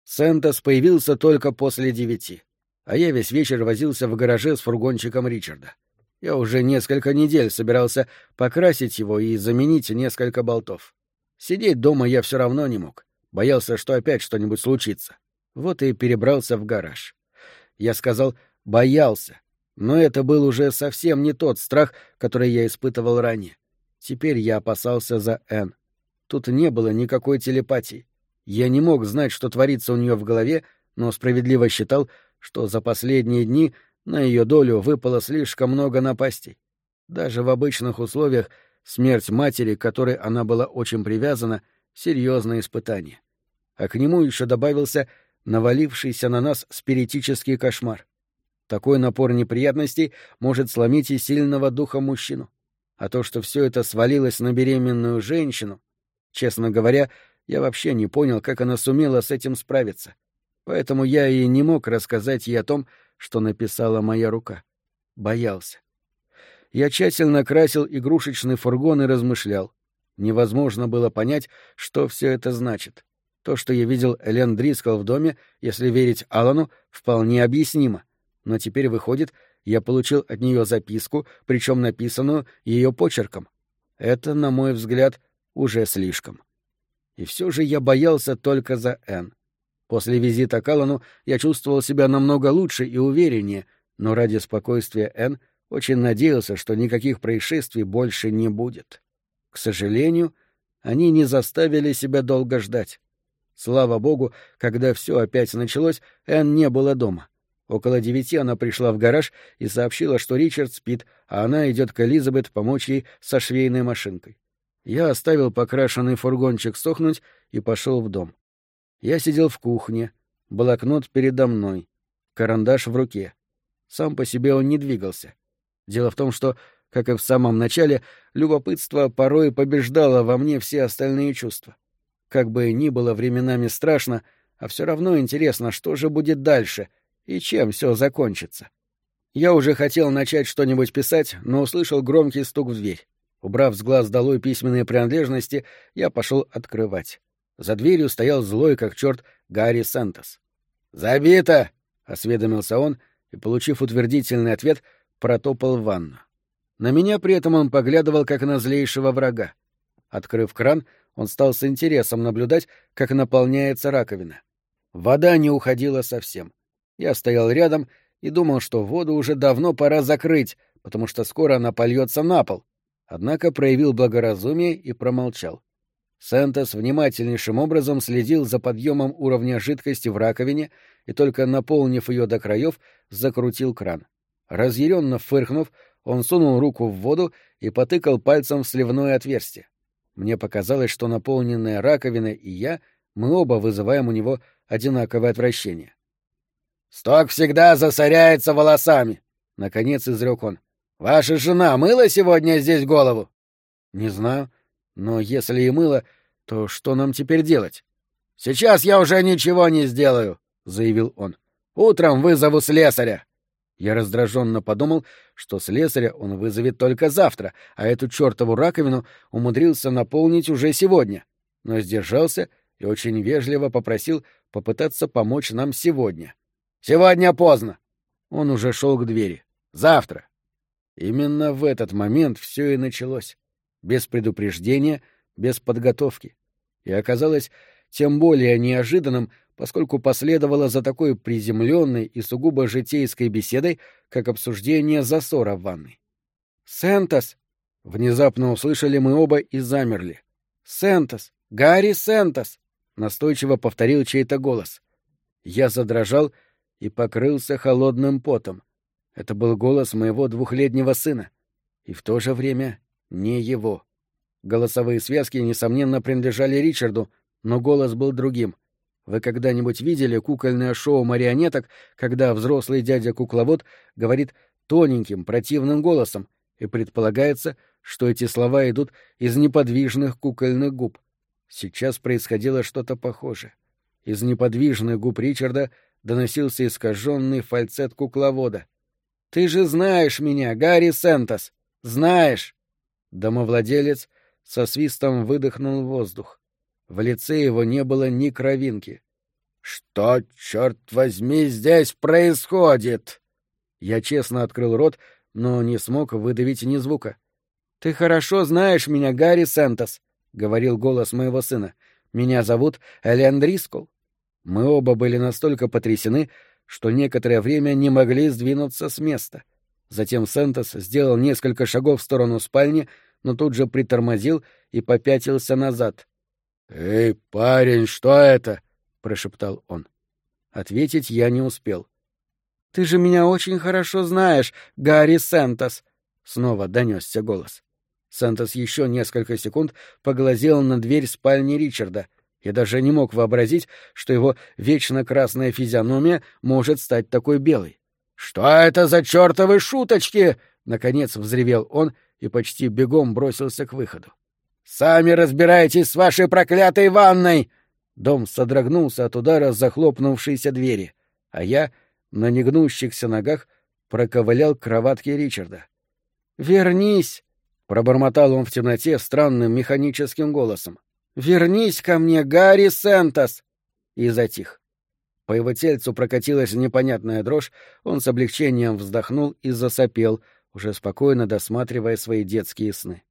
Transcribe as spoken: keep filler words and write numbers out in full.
Сентос появился только после девяти, а я весь вечер возился в гараже с фургончиком Ричарда. Я уже несколько недель собирался покрасить его и заменить несколько болтов. Сидеть дома я все равно не мог, боялся, что опять что-нибудь случится. Вот и перебрался в гараж. Я сказал «боялся», но это был уже совсем не тот страх, который я испытывал ранее. Теперь я опасался за Энн. Тут не было никакой телепатии. Я не мог знать, что творится у нее в голове, но справедливо считал, что за последние дни на ее долю выпало слишком много напастей. Даже в обычных условиях смерть матери, к которой она была очень привязана, — серьезное испытание. А к нему еще добавился навалившийся на нас спиритический кошмар. Такой напор неприятностей может сломить и сильного духа мужчину. А то, что все это свалилось на беременную женщину, честно говоря, я вообще не понял, как она сумела с этим справиться. Поэтому я и не мог рассказать ей о том, что написала моя рука. Боялся. Я тщательно красил игрушечный фургон и размышлял. Невозможно было понять, что все это значит. То, что я видел Элен Дрискл в доме, если верить Аллану, вполне объяснимо. Но теперь, выходит, я получил от нее записку, причем написанную ее почерком. Это, на мой взгляд, уже слишком. И все же я боялся только за Энн. После визита к Аллану я чувствовал себя намного лучше и увереннее, но ради спокойствия Энн очень надеялся, что никаких происшествий больше не будет. К сожалению, они не заставили себя долго ждать. Слава богу, когда все опять началось, Энн не было дома. Около девяти она пришла в гараж и сообщила, что Ричард спит, а она идет к Элизабет помочь ей со швейной машинкой. Я оставил покрашенный фургончик сохнуть и пошел в дом. Я сидел в кухне, блокнот передо мной, карандаш в руке. Сам по себе он не двигался. Дело в том, что, как и в самом начале, любопытство порой побеждало во мне все остальные чувства. Как бы ни было временами страшно, а все равно интересно, что же будет дальше и чем все закончится. Я уже хотел начать что-нибудь писать, но услышал громкий стук в дверь. Убрав с глаз долой письменные принадлежности, я пошел открывать. За дверью стоял злой, как черт, Гарри Сентос. «Забито!» — осведомился он, и, получив утвердительный ответ, протопал в ванну. На меня при этом он поглядывал, как на злейшего врага. Открыв кран, он стал с интересом наблюдать, как наполняется раковина. Вода не уходила совсем. Я стоял рядом и думал, что воду уже давно пора закрыть, потому что скоро она польется на пол. Однако проявил благоразумие и промолчал. Сентос внимательнейшим образом следил за подъемом уровня жидкости в раковине и, только наполнив ее до краев, закрутил кран. Разъяренно фыркнув, он сунул руку в воду и потыкал пальцем в сливное отверстие. Мне показалось, что наполненная раковина и я, мы оба вызываем у него одинаковое отвращение. «Сток всегда засоряется волосами», — наконец изрек он. «Ваша жена мыла сегодня здесь голову?» «Не знаю, но если и мыла, то что нам теперь делать?» «Сейчас я уже ничего не сделаю», — заявил он. «Утром вызову слесаря». Я раздраженно подумал, что слесаря он вызовет только завтра, а эту чертову раковину умудрился наполнить уже сегодня. Но сдержался и очень вежливо попросил попытаться помочь нам сегодня. «Сегодня поздно». Он уже шел к двери. «Завтра». Именно в этот момент все и началось. Без предупреждения, без подготовки. И оказалось тем более неожиданным, поскольку последовало за такой приземленной и сугубо житейской беседой, как обсуждение засора в ванной. «Сентос!» — внезапно услышали мы оба и замерли. «Сентос! Гарри Сентос!» — настойчиво повторил чей-то голос. Я задрожал и покрылся холодным потом. Это был голос моего двухлетнего сына. И в то же время не его. Голосовые связки, несомненно, принадлежали Ричарду, но голос был другим. Вы когда-нибудь видели кукольное шоу марионеток, когда взрослый дядя-кукловод говорит тоненьким, противным голосом, и предполагается, что эти слова идут из неподвижных кукольных губ? Сейчас происходило что-то похожее. Из неподвижных губ Ричарда доносился искаженный фальцет кукловода. «Ты же знаешь меня, Гарри Сентос! Знаешь!» Домовладелец со свистом выдохнул воздух. В лице его не было ни кровинки. «Что, черт возьми, здесь происходит?» Я честно открыл рот, но не смог выдавить ни звука. «Ты хорошо знаешь меня, Гарри Сентос», — говорил голос моего сына. «Меня зовут Элен Дрискол». Мы оба были настолько потрясены, что некоторое время не могли сдвинуться с места. Затем Сентос сделал несколько шагов в сторону спальни, но тут же притормозил и попятился назад. «Эй, парень, что это?» — прошептал он. Ответить я не успел. «Ты же меня очень хорошо знаешь, Гарри Сентос!» — снова донесся голос. Сентос еще несколько секунд поглазел на дверь спальни Ричарда. Я даже не мог вообразить, что его вечно красная физиономия может стать такой белой. «Что это за чертовы шуточки?» — наконец взревел он и почти бегом бросился к выходу. «Сами разбирайтесь с вашей проклятой ванной!» Дом содрогнулся от удара захлопнувшейся двери, а я, на негнущихся ногах, проковылял к кроватке Ричарда. «Вернись!» — пробормотал он в темноте странным механическим голосом. «Вернись ко мне, Гарри Сентос!» И затих. По его тельцу прокатилась непонятная дрожь, он с облегчением вздохнул и засопел, уже спокойно досматривая свои детские сны.